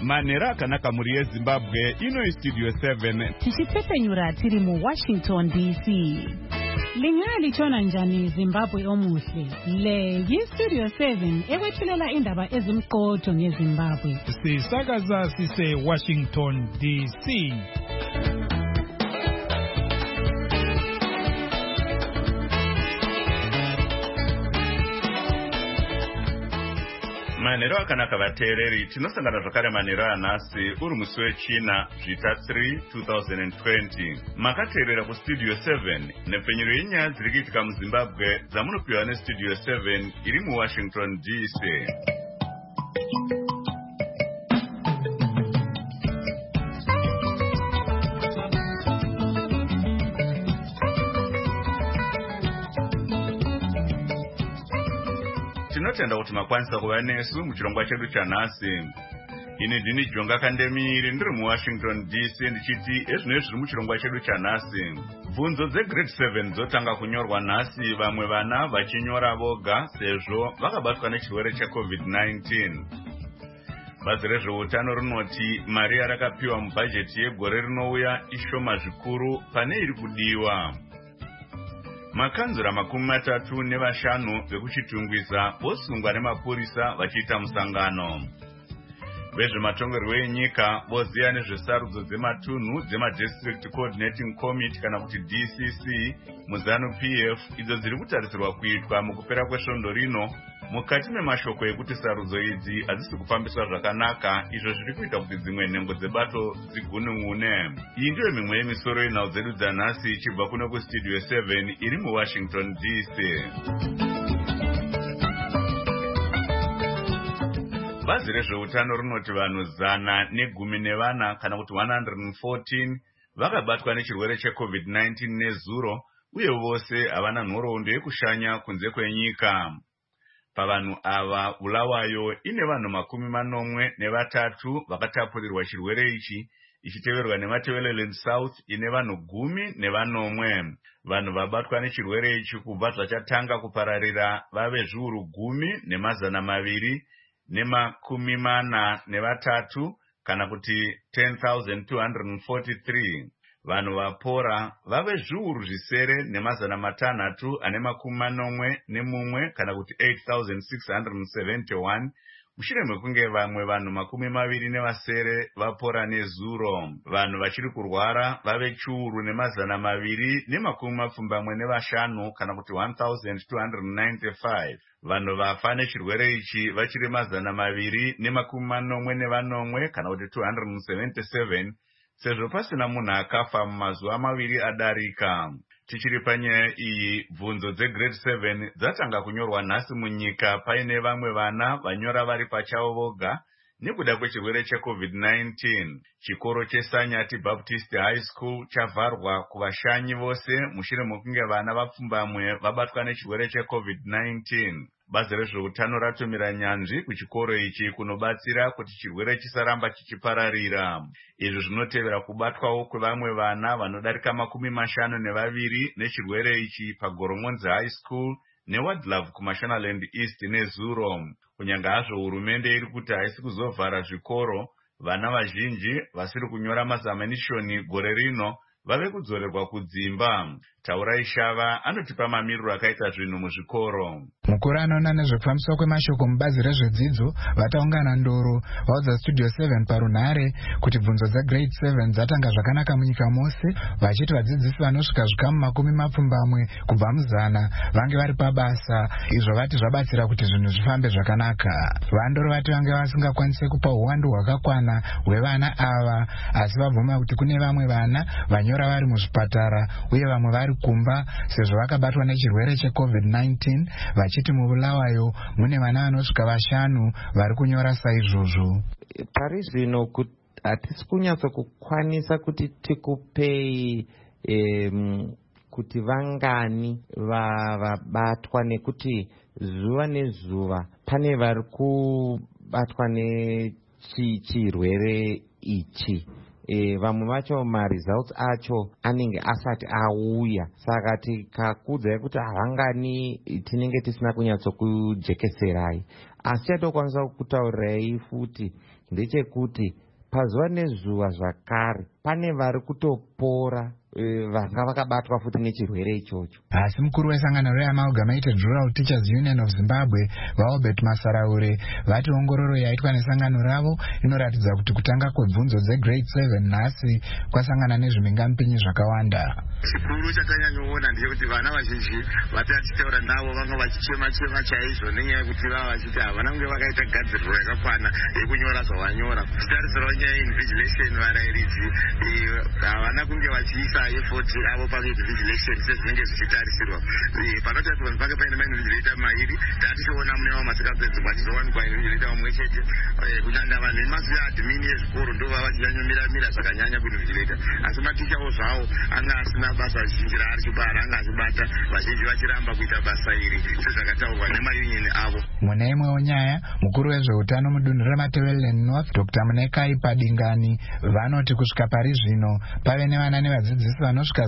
Manhero akanaka muri yeZimbabwe ino Studio 7 tichipfepenyura tiri mu Washington DC. Lingali chona njani Zimbabwe omuhle. Le yi-Studio 7 ekwethulela indaba ezimqotho ngeZimbabwe. Sisakaza sise Washington DC. Manhero akanaka vateereri, tinosangana zvakare manhero anhasi uri musi wechina zvita 3 2020. Makateerera kuStudio 7 nepfenyuro yenyaya dziri kuitika muZimbabwe dzamunopiwa neStudio 7 iri muWashington DC. Tinotenda kuti makwanisa kuva nesu muchirongwa chedu chanhasi. Ini ndini Jonga Kandemiri ndiri muWashington DC ndichiti ezvinezvi zviri muchirongwa chedu chanhasi. Bvunzo dzeGrade 7 dzotanga kunyorwa nhasi, vamwe vana vachinyora voga sezvo vakabatwa nechirwere cheCovid-19. Bazi rezveutano rinoti mari yarakapiwa mubhajeti yegore rinouya ishoma zvikuru pane iri kudiwa. Makanzura 35 vekuchitungwiza vosungwa nemapurisa vachiita musangano. Vezvematongerwo enyika voziya nezvesarudzo dzematunhu dzemadistrict coordinating committee kana kuti DCC muZanu PF idzo dziri kutarisirwa kuitwa mukupera kwesvondo rino, mukati memashoko ekuti sarudzo idzi hadzisi kufambiswa zvakanaka, izvo zviri kuita kuti dzimwe nhengo dzebato dzigunun'une. Iyi ndiyo mimwe yemisoro yenhau dzedu dzanhasi ichibva kuno kuStudio 7 iri muWashington DC. Bazi rezveutano rinoti vanhu 114 kana kuti 114 vakabatwa nechirwere cheCovid-19 nezuro, uye vose havana nhoroondo yekushanya kunze kwenyika. Pavanhu ava Bulawayo ine vanhu 83 vakatapurirwa chirwere ichi, ichiteverwa neMatabeleland South ine vanhu 10. Vanhu vabatwa nechirwere ichi kubva zvachatanga kupararira vave zviuru 10,243 kana kuti 10,243. Vanhu vapora vave zviuru 641 kana kuti 8,671 mushure mekunge vamwe vanhu 27 vapora nezuro. Vanhu vachiri kurwara vave chiuru 275 kana kuti 1,295. Vanhu vafa nechirwere ichi vachiri 284 kana kuti 277, sezvo pasina munhu akafa mumazuva 2 adarika. Tichiri panyaya iyi, bvunzo dzeGrade 7 dzatanga kunyorwa nhasi munyika paine vamwe vana vanyora vari pachavo voga nekuda kwechirwere cheCovid-19. Chikoro cheSanyati Baptist High School chavharwa kuvashanyi vose mushure mekunge vana vapfumbamwe vabatwa nechirwere cheCovid-19. Bazi rezveutano ratumira nyanzvi kuchikoro ichi kunobatsira kuti chirwere chisaramba chichipararira. Izvi zvinotevera kubatwawo kwevamwe vana vanodarika 52 nechirwere ichi paGoromonzi High School neWadlove kuMashonaland East nezuro. Kunyanga hazvo hurumende iri kuti haisi kuzovhara zvikoro, vana vazhinji vasiri kunyora mazamanishoni gore rino vave kudzorerwa kudzimba. Taurai Shava anotipa mamiriro akaita zvinhu muzvikoro. Mukuru anoona nezvekufambiswa kwemashoko mubazi rezvedzidzo vataungana ndoro vaudza Studio 7 parunhare kuti bvunzo dzeGrade 7 dzatanga zvakanaka munyika mose, vachiti vadzidzisi vanosvika zvikamu 10 kubva muzana vange vari pabasa, izvo vati zvabatsira kuti zvinhu zvifambe zvakanaka. Vandoro vati vange vasingakwanise kupa uwandu hwakakwana hwevana ava, asi vabvuma kuti kune vamwe vana vanyora vari muzvipatara uye vamwe vari kumba sezvo vakabatwa nechirwere cheCovid-19, vachiti muBulawayo mune vana vanosvika 5 vari kunyora saizvozvo. Pari zvino hatisi kunyatso kukwanisa kuti tikupei kuti vangani vabatwa, nekuti zuva nezuva pane vari kubatwa nechirwere ichi. Vamwe vacho results acho anenge asati auya, saka tikakudzai kuti havangani tinenge tisina kunyatso kujekeserai. Asi chatokwanisa kutaurirai futi ndechekuti pazuva nezuva zvakare pane vari kutopora vanga vakabatwa futi nechirwere ichocho. Asi mukuru wesangano reAmalgamated Rural Teachers Union of Zimbabwe vaObert Masaraure vati ongororo yaitwa nesangano ravo inoratidza kuti kutanga kwebvunzo dzegrade 7 nhasi kwasangana nezvimingampinyi zvakawanda. Chikuru chatanyanyoona ndechekuti vana vazhinji vatataura navo vanga vachichema chaizvo nenyaya yekuti vava vachiti havana kunge vakaita gadziriro yakakwana yekunyora zvavanyora. Titarisirawo nyaya invigilation varairidzi havana kunge vachiisa effort avo painvigilation sezvinenge zvichitarisirwa. Panotariswa kuti pange paine mainvigilator mairi tatichiona mune vamwe masikapedzi kwachizowanikwa invigilator mumwe chete. Kunyanya vanhu vemazuva admin ezvikoro ndo vava vachinyanyomira zvakanyanya kuinvigilator, asi matichawo zvavo anga asina basa zhinji raari chibara, anga achibata vazhinji vachiramba kuita basa iri sezvakataurwa nemayunion avo. Mune imwewo nyaya, mukuru wezveutano mudunhu reMatabeleland North Dr. Munekai Padingani vanoti kusvika pari zvino pave nevana nevadzidzisi vanosvika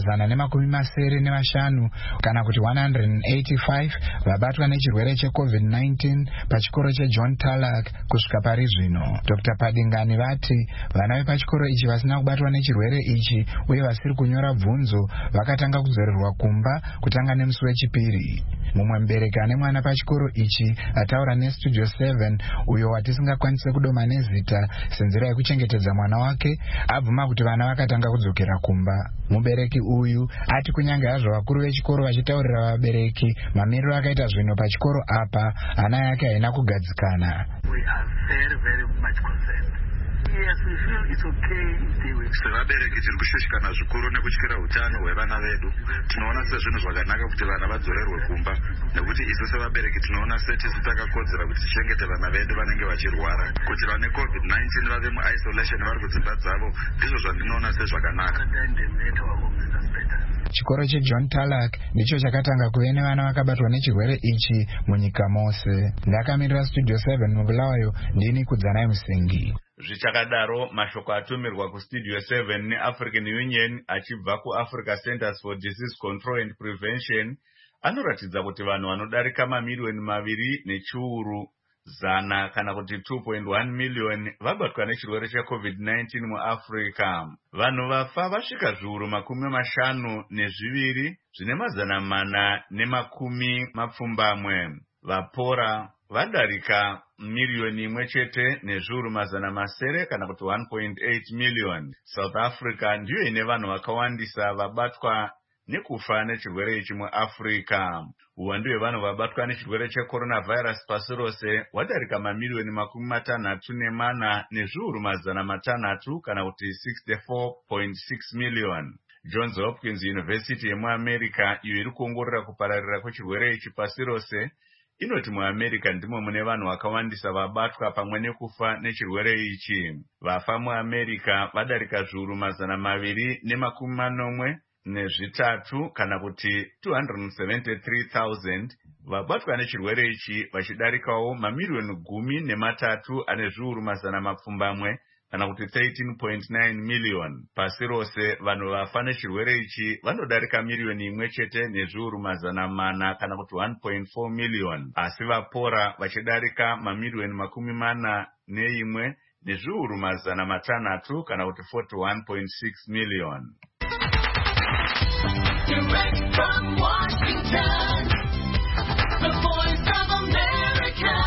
175 kana kuti 185 vabatwa nechirwere cheCovid-19 pachikoro cheJohn Tarlac kusvika pari zvino. Dr. Padingani vati vana vepachikoro ichi vasina kubatwa nechirwere ichi uye vasiri kunyora bvunzo vakatanga kudzorerwa kumba kutanga nemusi wechipiri. Mumwe mubereki ane mwana pachikoro ichi ataura neStudio 7 uyo watisingakwanise kudoma nezita senzira yekuchengetedza mwana wake abvuma kuti vana vakatanga kudzokera kumba. Mubereki uyu ati kunyange hazvo vakuru vechikoro vachitaurira vabereki mamiriro akaita zvino pachikoro apa hana yake haina kugadzikana. We are very, very much concerned. Yes, we feel it's okay if they were. Sevabereki tiri kushushikana zvikuru nekutyira utano hwevana vedu. Tinoona sezvinhu zvakanaka kuti vana vadzorerwe kumba, nekuti isu sevabereki tinoona setisu takakodzera kuti tichengete vana vedu vanenge vachirwara. Kuti vane COVID-19 vave muisolation vari kudzimba dzavo, ndizvo zvandinoona sezvakanaka. Chikoro cheJohn Tarlac ndicho chakatanga kuve nevana vakabatwa nechirwere ichi munyika mose. Ndakamirira Studio 7 mubulawayo ndini Kudzanai Musengi. Zvichakadaro mashoko atumirwa kuStudio 7 neAfrican Union achibva kuAfrica Centers for Disease Control and Prevention anoratidza kuti vanhu vanodarika mamiliyoni 2 zana kana kuti 2.1 million vabatwa nechirwere cheCovid-19 muAfrica. Vanhu vafa vasvika zviuru 52 zvine mazana 410. Vapora vadarika miliyoni 1 nezviuru 900 kana kuti 1.8 million. South Africa ndiyo ine vanhu vakawandisa vabatwa nekufa nechirwere ichi muAfrica. Uwandu hwevanhu vabatwa nechirwere checoronavirus pasi rose wadarika mamiliyoni 64 nezviuru 600 kana kuti 64.6 million. Johns Hopkins University yemuAmerica iyo iri kuongorora kupararira kwechirwere ichi pasi rose inoti muAmerica ndimo mune vanhu vakawandisa vabatwa pamwe nekufa nechirwere ichi. Vafa muAmerica vadarika zviuru 283 kana kuti 273,000. Vabatwa nechirwere ichi vachidarikawo mamiliyoni 13 ane zviuru 100 kana kuti 13.9 million. Pasi rose vanhu vafa nechirwere ichi vanodarika miliyoni 1 nezviuru 400 kana kuti 1.4 million. Asi vapora vachidarika mamiliyoni 41 nezviuru 500 kana kuti 41.6 million. Direct from Washington, the Voice of America,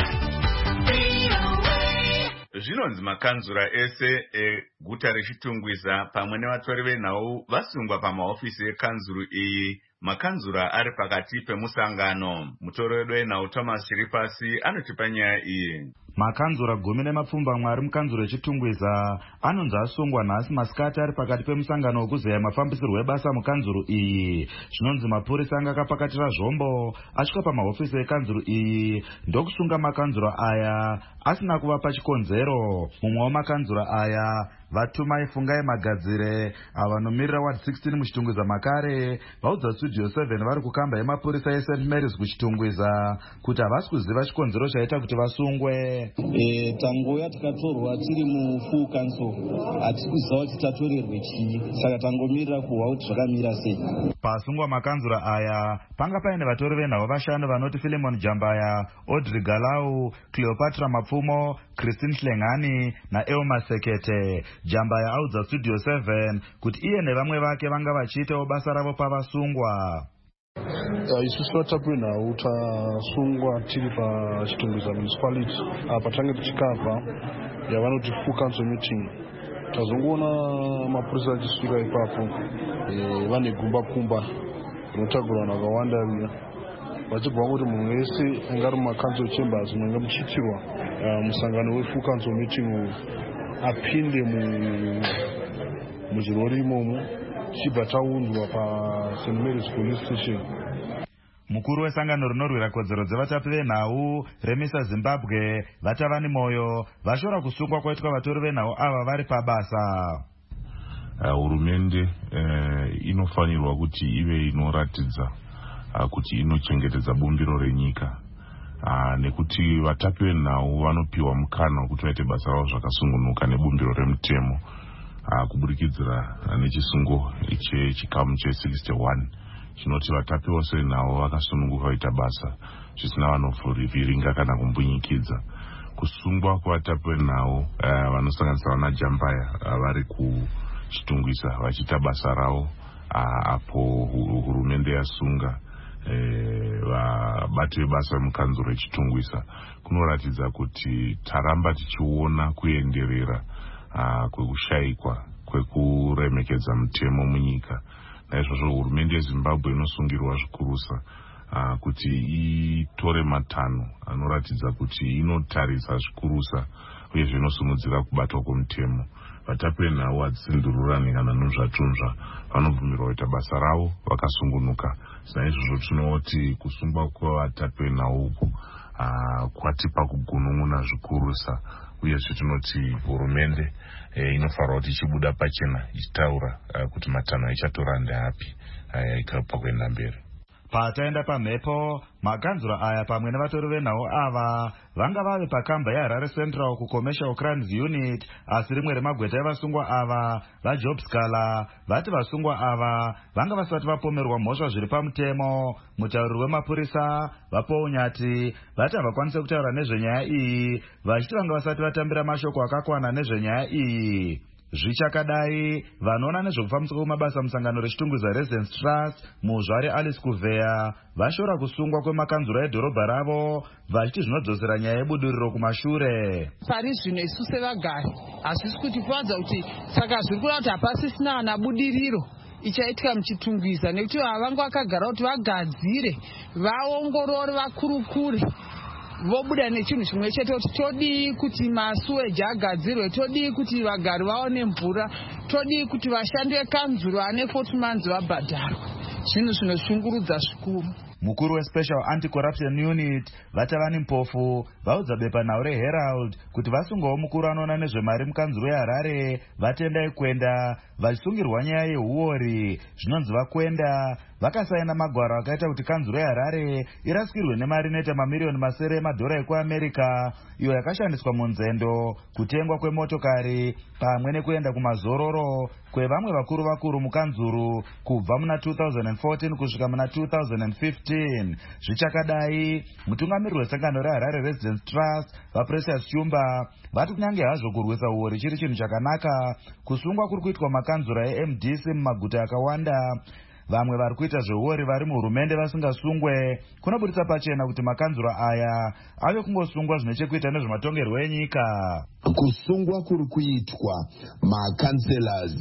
VOA. Zvinonzi makanzura ese eguta rechitungwiza pamwe nevatori venhau vasungwa pamahofisi ekanzuru iyi. Makanzura ari pakati pemusangano. Mutori wedu wenhau Thomas Chiripasi anotipa nyaya iyi. Makanzura 10 ari mukanzuro echitungwiza anonzi asungwa nhasi masikati ari pakati pemusangano wekuzeya mafambisirwo ebasa mukanzuro iyi. Zvinonzi mapurisa anga akapakatira zvombo asvika pamahofisi ekanzuro iyi ndokusunga makanzura aya asina kuvapa chikonzero. Mumwe wamakanzura aya Vatumai Fungai Magadzire avanomiririra ward 16 muchitungwiza makare vaudza studio 7 vari kukamba yemapurisa eSt Mary's kuchitungwiza kuti havasi kuziva chikonzero chaita kuti vasungwe. Tangoya tikatorwa tiri mufull council hatisi kuziva kuti tatorerwe chii, saka tangomirira kuhwa kuti zvakamira sei. Pasungwa makanzura aya panga paine vatori venhau vashanu vanoti Philemon Jambaya, Audrey Galau, Cleopatra Mapfumo, Christine Hlengani naElma Sekete. Jambaya audza studio 7 kuti iye nevamwe vake vanga vachiitawo basa ravo pavasungwa. Isusu vatapwe nhau tasungwa tiri pachitungwiza municipality apa tange tichikabva yavanoti full council meeting. Tazongoona mapurisa achisvika ipapo vane gumba kumba rinotagurwa vanhu vakawanda riya vachibva kuti munhu wese angari mumacancel chambers munenge muchiitirwa musangano wefull council meeting uyu apinde muzvirori imomo tichibva taunzwa paSt Mary's police station. Mukuru wesangano rinorwira kodzero dzevatapi venhau Remisa Zimbabwe Vatavani Moyo vashora kusungwa kwaitwa vatori venhau ava vari pabasa. Hurumende inofanirwa kuti ive inoratidza kuti inochengetedza bumbiro renyika, nekuti vatapi venhau vanopiwa mukana wekuti vaite basa ravo zvakasungunuka nebumbiro remutemo kuburikidza nechisungo chechikamu che61 chinoti vatapi vose venhau vakasununguka vaita basa zvisina vanovhiringa kana kumbunyikidza. Kusungwa kwavatapi venhau vanosanganisa vana Jambaya vari kuchitungwisa vachiita basa ravo apo hurumende yasunga vabati vebasa vemukanzuro rechitungwisa kunoratidza kuti taramba tichiona kuenderera kwekushayikwa kwekuremekedza mutemo munyika. Naizvozvo hurumende yeZimbabwe inosungirwa zvikurusa kuti itore matanho anoratidza kuti inotarisa zvikurusa uyezve inosimudzira kubatwa kwomutemo. Vatapi venhau hadzisindururani kana nuzvatunzva vanobvumirwa kuita basa ravo vakasungunuka. Naizvozvo tinoti kusungwa kwevatapi venhau uku kwatipa kugunun'una zvikurusa uyezve tinoti hurumende inofanirwa kuti ichibuda pachena ichitaura kuti matanho aichatora ndeapi ikapa kuenda mberi. Pataenda pamhepo makanzura aya pamwe nevatori venhau ava vanga vave pakamba yeHarare Central kuCommercial Crimes Unit, asi rimwe remagweta evasungwa ava vaJob Scala vati vasungwa ava vanga vasati vapomerwa mhosva zviri pamutemo. Mutauriri wemapurisa vaPaul Nyati vati havakwanise kutaura nezvenyaya iyi vachiti vanga vasati vatambira mashoko akakwana nezvenyaya iyi. Zvichakadai vanoona nezvekufambiswa kwemabasa musangano rechitungwiza Residence Trust muzvari Alice Kuvheya vashora kusungwa kwemakanzura edhorobha ravo vachiti zvinodzosera nyaya yebuduriro kumashure. Pari zvino isu sevagari hazvisi kuti kuvanza kuti saka zviri kureva kuti hapasisina ana budiriro ichaitika muchitungwiza nekuti vanga vakagara kuti vagadzire vaongorore vakurukure vobuda nechinhu chimwe chete kuti todii kuti masuweji agadzirwe, todii kuti vagari vaone mvura, todii kuti vashandi vekanzuro ane 40 months vabhadharwa. Zvinhu zvinoshungurudza zvikuru. Mukuru weSpecial Anti-Corruption Unit Vatavani Mpofu vaudza bepanhau reHerald kuti vasungawo mukuru anoona nezvemari mukanzuro yeHarare vatendai kwenda vachisungirwa nyaya yehuori. Zvinonzi vakwenda vakasaina magwaro akaita kuti kanzuro yeHarare irasikirwe nemari inoita mamiliyoni masere emadhora ekuAmerica iyo yakashandiswa munzendo, kutengwa kwemotokari pamwe nekuenda kumazororo kwevamwe vakuru mukanzuro kubva muna 2014 kusvika muna 2015. Zvichakadai mutungamiriri wesangano reHarare Residence Trust vaPrecious Shumba vati kunyange hazvo kurwisa uori chiri chinhu chakanaka, kusungwa kuri kuitwa makanzura eMDC mumaguta akawanda. Vamwe vari kuita zveuori vari muhurumende vasingasungwe kunobudisa pachena kuti makanzura aya ave kungosungwa zvine chekuita nezvematongerwo enyika. Kusungwa kuri kuitwa makanselas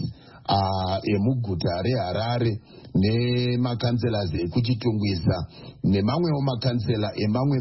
emuguta reHarare nemakanselas ekuchitungwiza nemamwewo makansela emamwe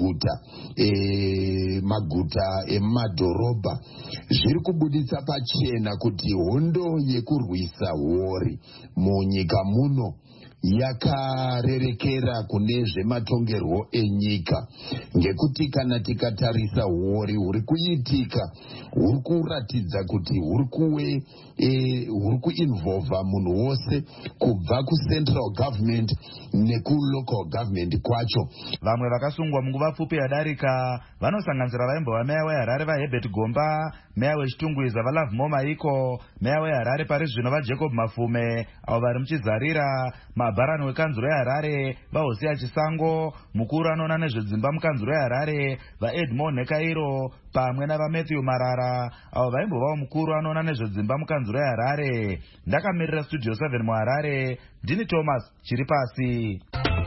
maguta emumadhorobha zviri kubuditsa pachena kuti hondo yekurwisa huori munyika muno yakarerekera kune zvematongerwo enyika, ngekuti kana tikatarisa huori huri kuitika huri kuratidza kuti huri kuinvolva munhu wose kubva kucentral government nekulocal government kwacho. Vamwe vakasungwa munguva pfupi yadarika vanosanganisira vaimbova meya weHarare vaHerbert Gomba, meya wechitungwiza vaLove Maiko, meya weHarare pari zvino vaJacob Mafume, avo vari muchizarira, mabharani wekanzuro yeHarare vaHosea Chisango, mukuru anoona nezvedzimba mukanzuro yeHarare vaEdmond Nekairo, pamwe navaMatthew Marara, avo vaimbovawo mukuru anoona nezvedzimba mukanzuro yeHarare. Ndakamirira Studio 7 muHarare, ndini Thomas Chiripasi.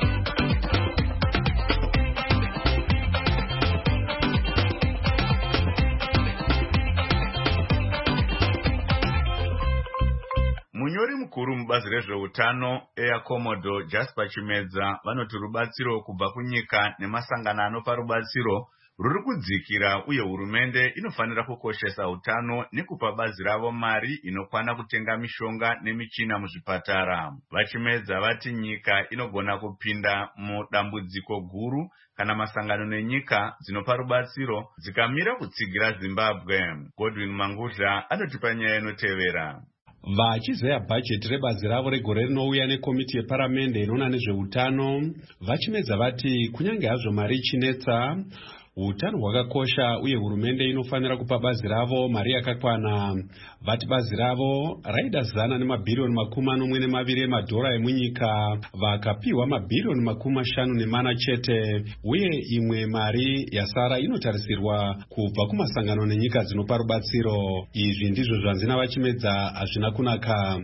Munyori mukuru mubazi rezveutano Air Commodore Jasper Chimedza vanoti rubatsiro kubva kunyika nemasangano anopa rubatsiro ruri kudzikira, uye hurumende inofanira kukoshesa utano nekupa bazi ravo mari inokwana kutenga mishonga nemichina muzvipatara. Vachimedza vati nyika inogona kupinda mudambudziko guru kana masangano nenyika dzinopa rubatsiro dzikamira kutsigira Zimbabwe. Godwin Mangudla anotipa nyaya inotevera. Vachizeya bhajeti rebazi ravo regore rinouya nekomiti yeparamende inoona nezveutano, Vachimedza vati kunyange hazvo mari ichinetsa, utano hwakakosha uye hurumende inofanira kupa bazi ravo mari yakakwana. Vati bazi ravo raida $142 billion emunyika, vakapiwa $50 chete, uye imwe mari yasara inotarisirwa kubva kumasangano nenyika dzinopa rubatsiro. Izvi ndizvo zvanzi naVachimedza hazvina kunaka.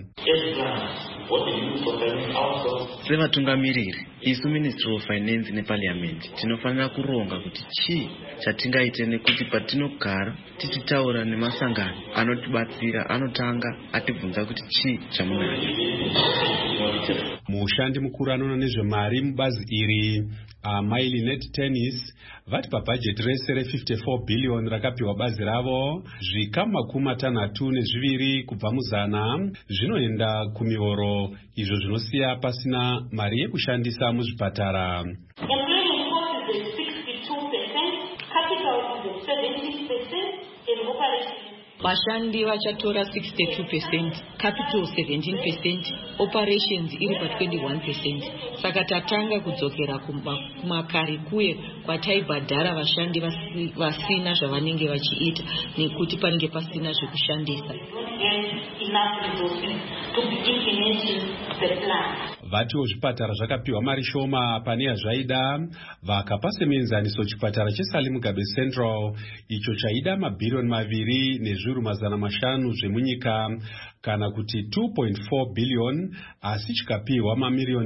Sevatungamiriri, isu Ministry of Finance neParliament tinofanira kuronga kuti chii chatingaite, nekuti patinogara tichitaura nemasangano anotibatsira anotanga atibvunza kuti chii chamunacho. Mushandi mukuru anoona nezvemari mubazi iri Mailinet Tennis vati pabhajeti rese re$54 billion rakapiwa bazi ravo, zvikamu 62 kubva muzana zvinoenda kumihoro, izvo zvinosiya pasina mari yekushandisa muzvipatara. Vashandi vachatora 62%, capital 17%, operations iri pa 21%. Saka tatanga kudzokera kumakare kuye kwataibhadhara vashandi vasina zvavanenge vachiita nekuti panenge pasina zvekushandisa. Vatiwo zvipatara zvakapiwa mari shoma pane yazvaida, vakapa semenzaniso chipatara cheSalim Mugabe Central icho chaida $2.5 zvemunyika kana kuti $2.4 billion, asi chikapiwa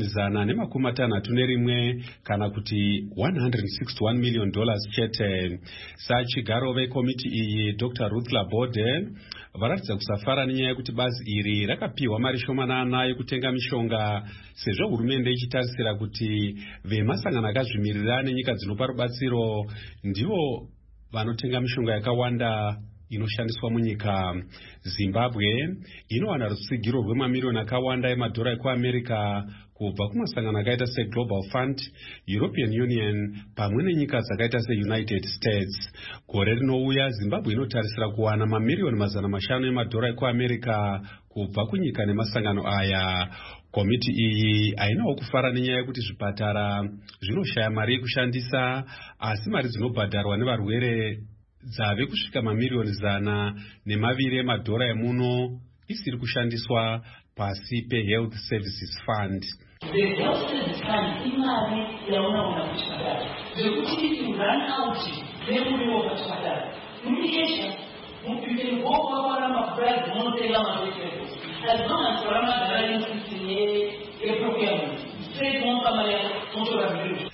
$161 kana kuti $161 million chete. Sachigaro vekomiti iyi Dr. Ruth Labode varatidza kusafara nenyaya yekuti bazi iri rakapiwa mari shomanana yekutenga mishonga, sezvo hurumende ichitarisira kuti vemasangano akazvimirira nenyika dzinopa rubatsiro ndivo vanotenga mishonga yakawanda inoshandiswa munyika. Zimbabwe inowana rutsigiro rwemamiliyoni akawanda emadhora ekuAmerica kubva kumasangano akaita seGlobal Fund, European Union pamwe nenyika dzakaita seUnited States. Gore rinouya Zimbabwe inotarisira kuwana mamiliyoni 500 emadhora ekuAmerica kubva kunyika nemasangano aya. Komiti iyi hainawo kufara nenyaya yekuti zvipatara zvinoshaya mari yekushandisa, asi mari dzinobhadharwa nevarwere dzave kusvika mamiliyoni 120 emadhora emuno isiri kushandiswa pasi peHealth Services Fund. The Health Services Fund imari yaona kuchipatara zvekuti run out nemuriwo kuchipatara mumiesha mupinde ngoko wakwana price monotenga mabekero as long as rama darani sisi ye procurement straight monka mari motora bill.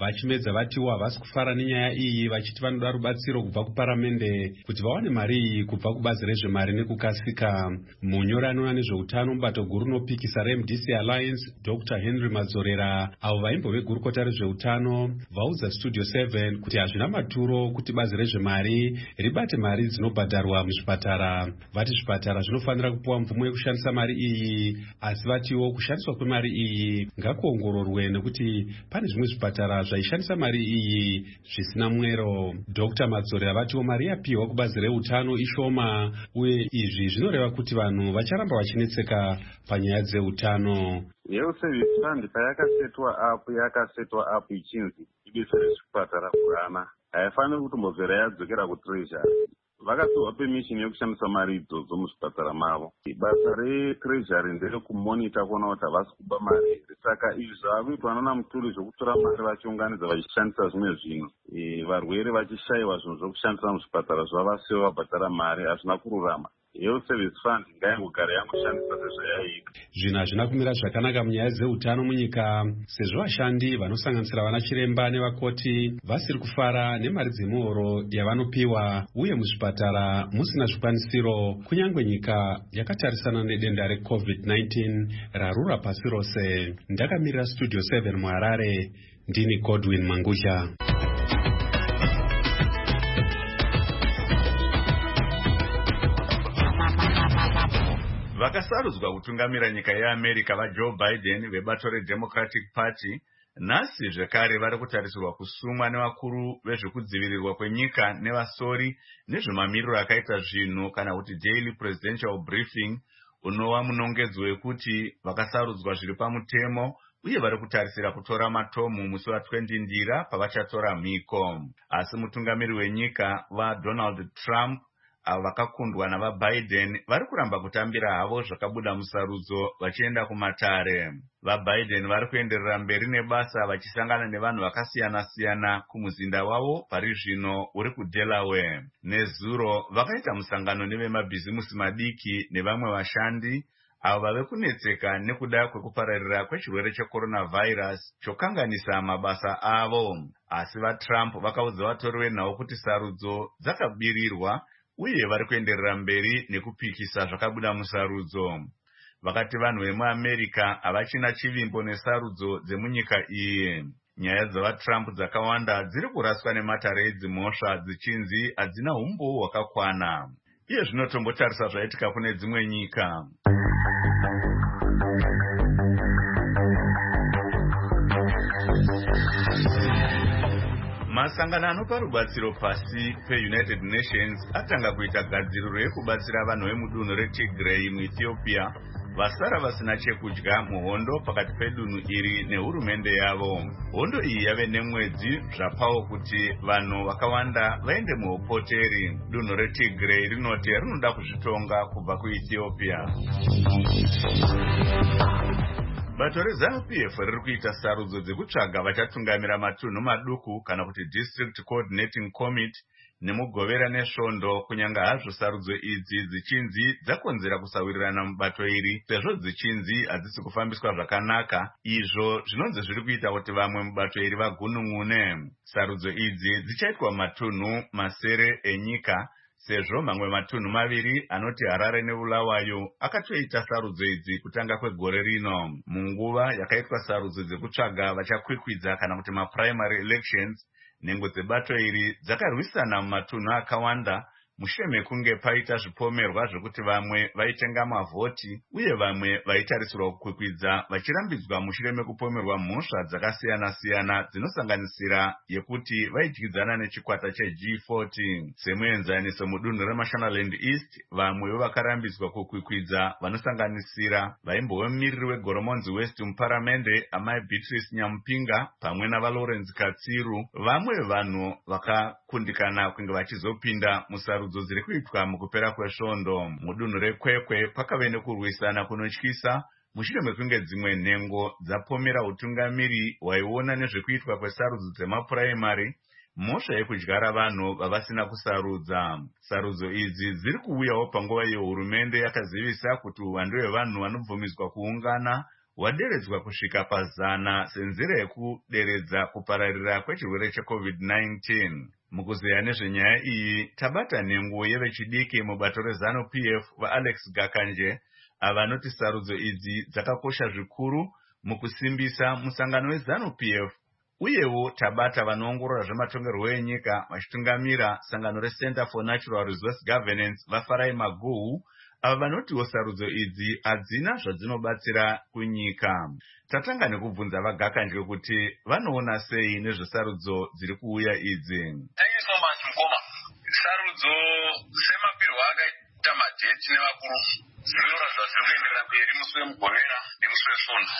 vachimedza vatiwo havasi kufara nenyaya iyi, vachiti vanoda rubatsiro kubva kuparamende kuti vawane mari iyi kubva kubazi rezvemari nekukasika. Munyori anoona nezveutano mubato guru rinopikisa reMDC Alliance, Dr. Henry Madzorera, avo vaimbove gurukota rezveutano, vaudza Studio 7 kuti hazvina maturo kuti bazi rezvemari ribate mari dzinobhadharwa muzvipatara. Vati zvipatara zvinofanira kupiwa mvumo yekushandisa mari iyi, asi vatiwo kushandiswa kwemari iyi ngakuongororwe nekuti pane zvimwe zvipatara zvaishandisa mari iyi zvisina mwero. Dr. Madzorera vatiwo mari yapiwa kubazi reutano ishoma, uye izvi zvinoreva kuti vanhu vacharamba vachinetseka panyaya dzeutano. Health Service Fund yakasetwa apo ichinzi ibetsere zvipatara kurana, haifaniri kutombobvera yadzokera kuTreasury. Vakapiwa permission yekushandisa mari idzodzo muzvipatara mavo. Basa reTreasury nderekumonita kuona kuti havasi kuba mari. Saka izvi zvavakuitwa nana Mutuli zvokutora mari vachiunganidza vachishandisa zvimwe zvinhu, varwere vachishayiwa zvinhu zvokushandisa muzvipatara zvavasiwo vabhadhara mari, hazvina kururama. Health Service Fund ngaingogara yangoshandisa sezvayaita. Zvinhu hazvina kumira zvakanaka munyaya dzeutano munyika, sezvo vashandi vanosanganisira vana chiremba nevakoti vasiri kufara nemari dzemuhoro yavanopiwa, uye muzvipatara musina zvikwanisiro, kunyange nyika yakatarisana nedenda reCovid-19 rarura pasi rose. Ndakamirira Studio 7 muHarare, ndini Godwin Mangusha. Vakasarudzwa kutungamira nyika yeAmerica vaJoe Biden vebato reDemocratic Party nhasi zvekare vari kutarisirwa kusumwa nevakuru vezvekudzivirirwa kwenyika nevasori nezvemamiriro akaita zvinhu kana kuti Daily Presidential Briefing, unova munongedzo wekuti vakasarudzwa zviri pamutemo uye vari kutarisira kutora matomu musi wa20 Ndira pavachatora mhiko. Asi mutungamiri wenyika vaDonald Trump vakakundwa navaBiden vari kuramba kutambira havo zvakabuda musarudzo vachienda kumatare. VaBiden vari kuenderera mberi nebasa vachisangana nevanhu vakasiyana-siyana kumuzinda wavo pari zvino uri kuDelaware. Nezuro vakaita musangano nevemabhizimusi madiki nevamwe vashandi avo vave kunetseka nekuda kwekupararira kwechirwere checoronavirus chokanganisa mabasa avo. Asi vaTrump vakaudza vatori venhau kuti sarudzo dzakabirirwa uye vari kuenderera mberi nekupikisa zvakabuda musarudzo. Vakati vanhu vemuAmerica havachina chivimbo nesarudzo dzemunyika iyi. Nyaya dzavaTrump dzakawanda dziri kuraswa nematare edzimhosva dzichinzi hadzina umbowo hwakakwana. Iye zvinotombotarisa zvaitika kune dzimwe nyika. Masangano anopa rubatsiro pasi peUnited Nations atanga kuita gadziriro yekubatsira vanhu vemudunhu reTigray muEthiopia vasara vasina chekudya muhondo pakati pedunhu iri nehurumende yavo. Hondo iyi yave nemwedzi zvapawo kuti vanhu vakawanda vaende muupoteri. Dunhu reTigray rinoti rinoda kuzvitonga kubva kuEthiopia. Bato reZANU-PF riri kuita sarudzo dzekutsvaga vachatungamira matunhu maduku kana kuti District Coordinating Committee nemugovera nesvondo, kunyanga hazvo sarudzo idzi dzichinzi dzakonzera kusawirirana mubato iri sezvo dzichinzi hadzisi kufambiswa zvakanaka, izvo zvinonzi zviri kuita kuti vamwe mubato iri vagunun'une. Sarudzo idzi dzichaitwa matunhu masere enyika, sezvo mamwe matunhu maviri anoti Harare neBulawayo akatoita sarudzo idzi kutanga kwegore rino. Munguva yakaitwa sarudzo dzekutsvaga vachakwikwidza kana kuti maprimary elections, nhengo dzebato iri dzakarwisana mumatunhu akawanda mushure mekunge paita zvipomerwa zvokuti vamwe vaitenga mavhoti uye vamwe vaitarisirwa kukwikwidza vachirambidzwa mushure mekupomerwa mhosva dzakasiyana-siyana dzinosanganisira yekuti vaidyidzana nechikwata cheG40. Semuenzaniso mudunhu reMashonaland East, vamwe vakarambidzwa kukwikwidza vanosanganisira vaimbove mumiriri weGoromonzi West muparamende amai Beatrice Nyamupinga pamwe navaLawrence Katsiru. Vamwe vanhu vakakundikana kunge vachizopinda musarudzo dziri kuitwa mukupera kwesvondo. Mudunhu reKwekwe kwakave nekurwisana kunotyisa mushure mekunge dzimwe nhengo dzapomera utungamiri hwaiona nezvekuitwa kwesarudzo dzemapuraimari mhosva yekudyara vanhu vavasina kusarudza. Sarudzo idzi dziri kuuyawo panguva yehurumende yakazivisa kuti uwandu hwevanhu vanobvumidzwa kuungana waderedzwa kusvika pa100 senzira yekuderedza kupararira kwechirwere cheCovid-19. Mukuzeya nezvenyaya iyi, tabata nhengo yevechidiki mubato reZANU-PF vaAlex Gakanje avanoti sarudzo idzi dzakakosha zvikuru mukusimbisa musangano weZANU-PF, uyewo tabata vanoongorora zvematongerwo enyika vachitungamira sangano reCenter for Natural Resource Governance vaFarai Maguhu ava vanotiwo sarudzo idzi hadzina zvadzinobatsira kunyika. Tatanga nekubvunza vaGakanje kuti vanoona sei nezvesarudzo dziri kuuya idzi. Thank you so much Mukoma. Sarudzo semapirwo akaita madheti nevakuru zvinora zvazviri kuenderera mberi musi wemugovera nemusi wesvondo.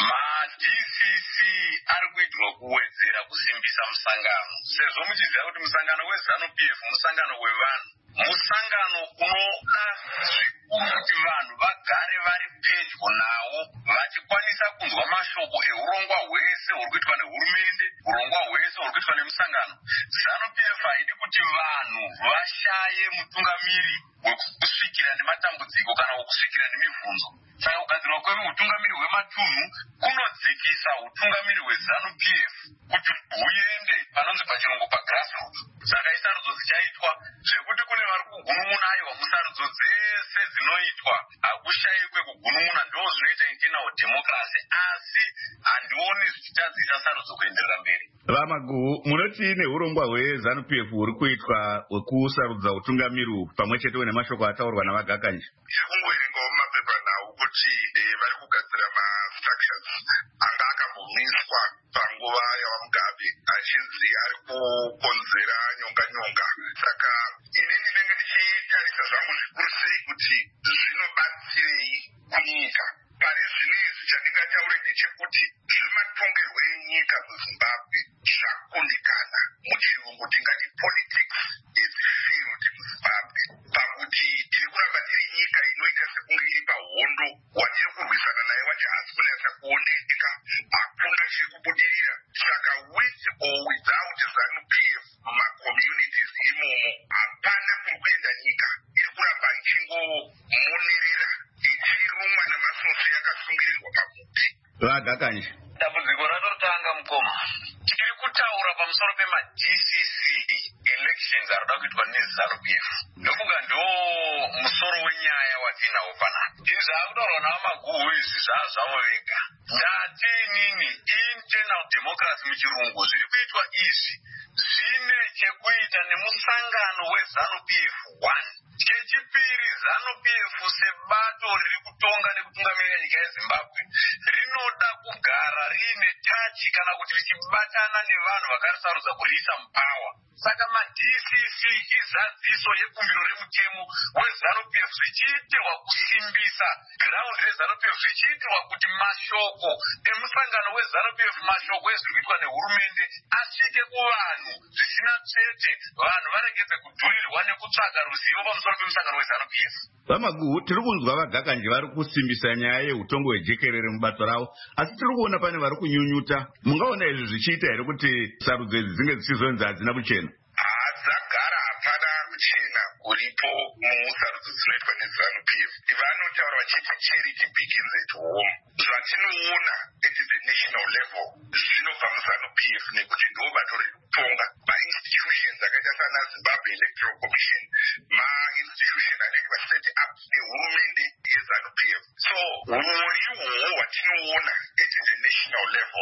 Ma-DCC ari kuitirwa kuwedzera kusimbisa musangano, sezvo muchiziva kuti musangano weZANU-PF musangano wevanhu, musangano unoda zvikuru kuti vanhu vagare vari pedyo nawo vachikwanisa kunzwa mashoko eurongwa hwese huri kuitwa nehurumende, urongwa hwese huri kuitwa nemusangano. ZANU-PF haidi kuti vanhu vashaye mutungamiri wekusvikira nematambudziko kana wekusvikira nemibvunzo. Saka kugadzirwa kweutungamiri hwematunhu kunodzikisa utungamiri hweZANU-PF kuti huende panonzi pachirungu pagrassroots. Saka isarudzo dzichaitwa zvekuti kune vari kugunun'unayo musarudzo dzese dzinoitwa hakushayikwe kugunun'una, ndo zvinoita internal democracy, asi handioni zvichitadzisa sarudzo kuenderera mberi. VaMaguhu, munoti neurongwa hweZANU-PF huri kuitwa hwekusarudza utungamiri pamwe chete nemashoko ataurwa navaGakanje? Tiri kungoerengawo mumapepa nhau kuti vari kugadzira ma-structures anga akambomwiswa panguva yawaMugabe achinzi ari kukonzera nyonga-nyonga. Saka ini ndinenge ndichitarisa zvangu zvikuru sei kuti zvinobatsirei kunyika. Pari zvinezvi chandingataure ndechekuti zvematongerwo enyika muZimbabwe zvakundikana. Muchirungu tingati politics is failed muZimbabwe, pakuti tiri kuramba tiri nyika inoita sekunge iri pahondo, watiri kurwisana naye wacho hasi kunatsa kuoneka, hakuna chiri kubudirira. Saka with or without ZANU-PF mumacommunities imomo hapana kuri kuenda nyika, iri kuramba ichingomonerera ichirumwa namasosha yakasungirirwa pamuti. VaGakanje, dambudziko ratotanga Mukoma, tiri kutaura pamusoro pema-DCC elections arikuda kuitwa neZANU-PF. Ndofunga ndo musoro wenyaya watinawo panapa. Izvi zvakutaurwa navaMaguhu izvi zvazvavo vega. Ndati inini internal democracy muchirungu zviri kuitwa izvi zvine chekuita nemusangano weZANU-PF 1. Chechipiri, ZANU-PF sebato riri kutonga nekutungamirira nyika yeZimbabwe rinoda kugara riine tachi kana kuti richibatana nevanhu vakarisarudza kuriisa mupawa. Saka ma-DCC izadziso yekumbiro remutemo weZANU-PF zvichiitirwa kusimbisa ground reZANU-PF, zvichiitirwa kuti mashoko emusangano weZANU-PF, mashoko ezviri kuitwa nehurumende asvike kuvanhu zvisina tsvete, vanhu varegedze kudhurirwa nekutsvaga ruzivo pamusoro pemusangano weZANU-PF. VaMaguhu, tiri kunzwa vaGakanje vari kusimbisa nyaya yeutongo hwejekerere mubato ravo, asi tiri kuona pane vari kunyunyuta. Mungaona izvi zvichiita here kuti sarudzo idzi dzinge dzichizonzi hadzina kuchena? Hadzagara hapana kuchena kuripo musarudzo dzinoitwa neZANU-PF. Vanotaura vachiti charity begins at home. Zvatinoona at the national level zvinobva muZANU-PF nekuti ndo bato riri kutonga ma-institutions akaita sana Zimbabwe Electoral Commission, ma-institution anenge va-set up nehurumende yeZANU-PF. So urihwo hwatinoona at the national level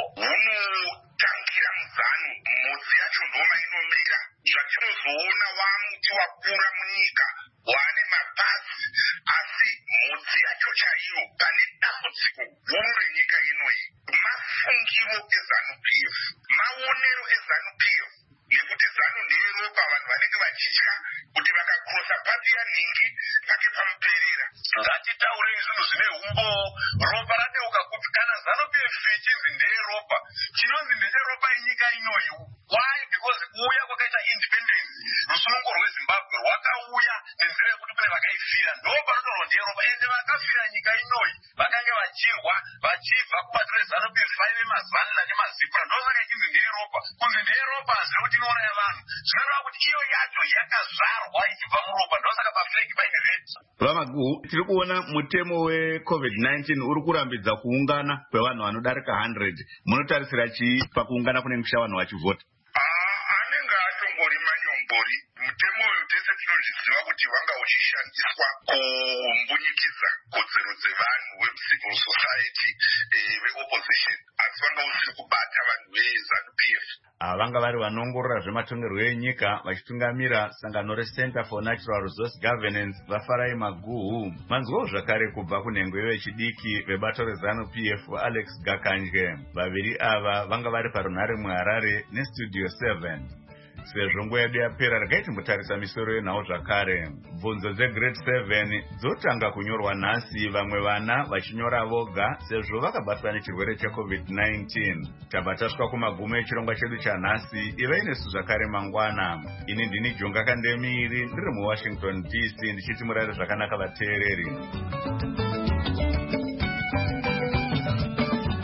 hunotangira muZANU, mhodzi yacho ndoma inomira. Zvatinozoona wamuti wakura munyika wane mabhazi, asi mhodzi yacho chaiyo pane dambudziko guru renyika inoyi mafungiro eZANU-PF, maonero eZANU-PF, nekuti ZANU ndeyeropa, vanhu vanenge vachitya kuti vakakrosa pati yanhingi pake pamuperera. Ngatitaurei zvinhu zvine umbo, ropa radeuka kuti kana ZANU-PF ichinzi ndeyeropa, chinonzi ndecheropa yenyika inoyi. Why? Because kuuya kwakaita independence rusunungo rweZimbabwe rwakauya nenzira yekuti kune vakaifira, ndo panotorwa ndeyeropa, ende vakafira nyika inoyi vakange vachirwa vachibva kubato reZANU-PF vaive mazanna nemazipura, ndosaka ichinzi ndeyeropa. Kunzi ndeyeropa hazviri kuti inouraya vanhu, zvinoreva kuti iyo yacho yakazvarwa ichibva muropa, ndosaka paflegi paine red. magu tiri kuona mutemo weCovid-19 uri kurambidza kuungana kwevanhu vanodarika 100. Munotarisira chii pakuungana kunenge kusha vanhu vachivhota? Anenge atongori manyongori. Mutemo uyu tese tinozviziva kuti wanga uchishandiswa kumbunyikidza kodzero dzevanhu vecivil society veopposition, asi wanga usiri kubata vanhu veZANU-PF. Vanga vari vanoongorora zvematongerwo enyika vachitungamira sangano reCenter for Natural Resource Governance vaFarai Maguhu. Manzwawo zvakare kubva kunhengwe vechidiki vebato reZANU-PF Alex Gakanje. Vaviri ava vanga vari parunhare muHarare neStudio 7. Sezvo nguva yedu yapera regai timbotarisa misoro yenhau zvakare. Bvunzo dzeGrade 7 dzotanga kunyorwa nhasi, vamwe vana vachinyora voga sezvo vakabatwa nechirwere cheCovid-19. Tabva tasvika kumagumo echirongwa chedu chanhasi. Ivai nesu zvakare mangwana. Ini ndini Jonga Kandemiri ndiri muWashington DC ndichiti murare zvakanaka vateereri.